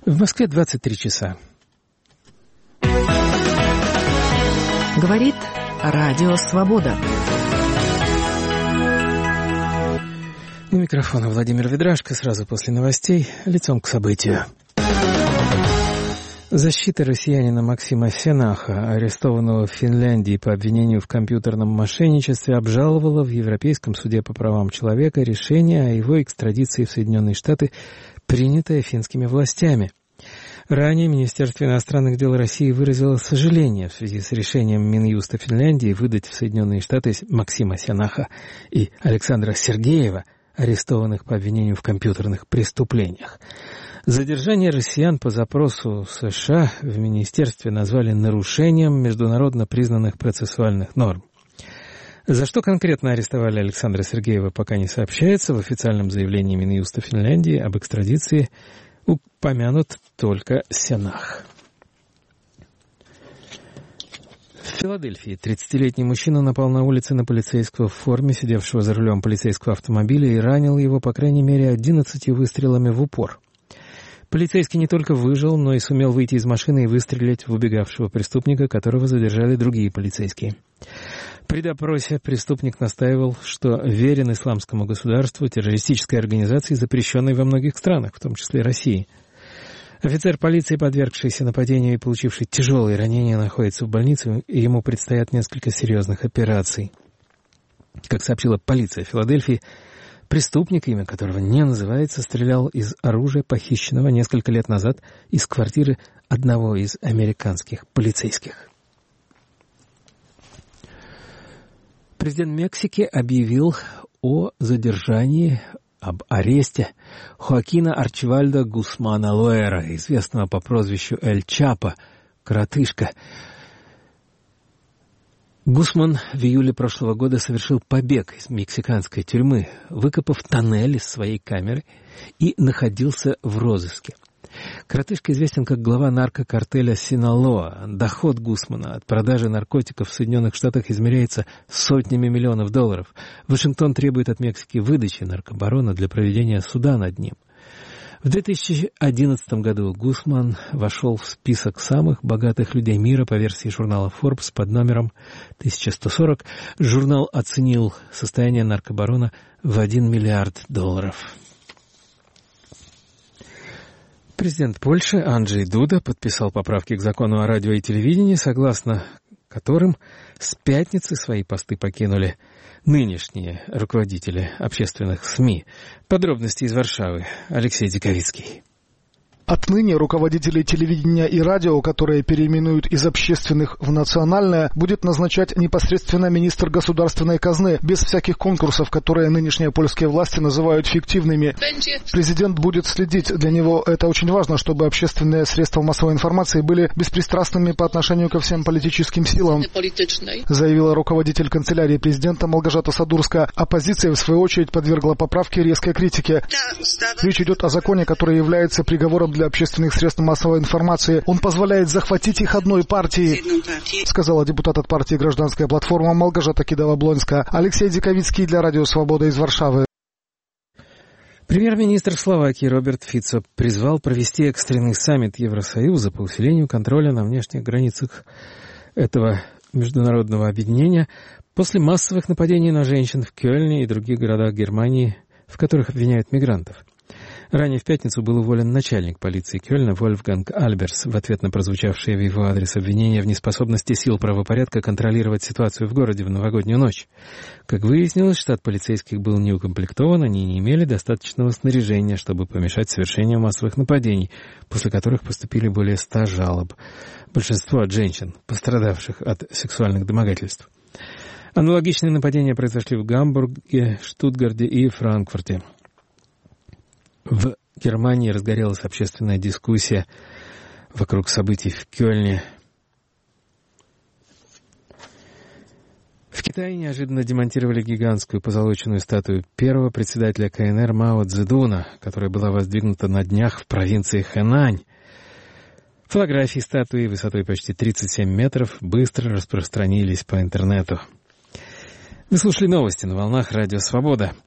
В Москве 23 часа. Говорит Радио Свобода. У микрофона Владимир Ведрашко. Сразу после новостей лицом к событию. Защита россиянина Максима Сенаха, арестованного в Финляндии по обвинению в компьютерном мошенничестве, обжаловала в Европейском суде по правам человека решение о его экстрадиции в Соединенные Штаты, принятое финскими властями. Ранее Министерство иностранных дел России выразило сожаление в связи с решением Минюста Финляндии выдать в Соединенные Штаты Максима Сенаха и Александра Сергеева, арестованных по обвинению в компьютерных преступлениях. Задержание россиян по запросу США в Министерстве назвали нарушением международно признанных процессуальных норм. За что конкретно арестовали Александра Сергеева, пока не сообщается. В официальном заявлении Минюста Финляндии об экстрадиции упомянут только Сенах. В Филадельфии 30-летний мужчина напал на улице на полицейского в форме, сидевшего за рулем полицейского автомобиля, и ранил его, по крайней мере, 11 выстрелами в упор. Полицейский не только выжил, но и сумел выйти из машины и выстрелить в убегавшего преступника, которого задержали другие полицейские. При допросе преступник настаивал, что верен исламскому государству, террористической организации, запрещенной во многих странах, в том числе России. Офицер полиции, подвергшийся нападению и получивший тяжелые ранения, находится в больнице, и ему предстоят несколько серьезных операций. Как сообщила полиция Филадельфии, преступник, имя которого не называется, стрелял из оружия, похищенного несколько лет назад из квартиры одного из американских полицейских. Президент Мексики объявил о задержании, об аресте Хоакина Арчивальдо Гусмана Лоэра, известного по прозвищу Эль Чапо, коротышка. Гусман в июле прошлого года совершил побег из мексиканской тюрьмы, выкопав тоннель из своей камеры, и находился в розыске. Коротышка известен как глава наркокартеля Синалоа. Доход Гусмана от продажи наркотиков в Соединенных Штатах измеряется сотнями миллионов долларов. Вашингтон требует от Мексики выдачи наркобарона для проведения суда над ним. В 2011 году Гусман вошел в список самых богатых людей мира по версии журнала Forbes под номером 1140. Журнал оценил состояние наркобарона в $1 миллиард. Президент Польши Анджей Дуда подписал поправки к закону о радио и телевидении, согласно которым с пятницы свои посты покинули нынешние руководители общественных СМИ. Подробности из Варшавы. Алексей Диковицкий. Отныне руководителей телевидения и радио, которые переименуют из общественных в национальное, будет назначать непосредственно министр государственной казны, без всяких конкурсов, которые нынешние польские власти называют фиктивными. Президент будет следить. Для него это очень важно, чтобы общественные средства массовой информации были беспристрастными по отношению ко всем политическим силам, заявила руководитель канцелярии президента Малгожата Садурска. Оппозиция, в свою очередь, подвергла поправке резкой критике. Речь идет о законе, который является приговором для общественных средств массовой информации. Он позволяет захватить их одной партии, сказала депутат от партии «Гражданская платформа» Малгожата Кидава-Блонска. Алексей Диковицкий для Радио Свобода из Варшавы. Премьер-министр Словакии Роберт Фицо призвал провести экстренный саммит Евросоюза по усилению контроля на внешних границах этого международного объединения после массовых нападений на женщин в Кёльне и других городах Германии, в которых обвиняют мигрантов. Ранее в пятницу был уволен начальник полиции Кёльна Вольфганг Альберс в ответ на прозвучавшие в его адрес обвинения в неспособности сил правопорядка контролировать ситуацию в городе в новогоднюю ночь. Как выяснилось, штат полицейских был неукомплектован, они не имели достаточного снаряжения, чтобы помешать совершению массовых нападений, после которых поступили более 100 жалоб. Большинство от женщин, пострадавших от сексуальных домогательств. Аналогичные нападения произошли в Гамбурге, Штутгарте и Франкфурте. В Германии разгорелась общественная дискуссия вокруг событий в Кёльне. В Китае неожиданно демонтировали гигантскую позолоченную статую первого председателя КНР Мао Цзэдуна, которая была воздвигнута на днях в провинции Хэнань. Фотографии статуи высотой почти 37 метров быстро распространились по интернету. Вы слушали новости на волнах Радио Свобода.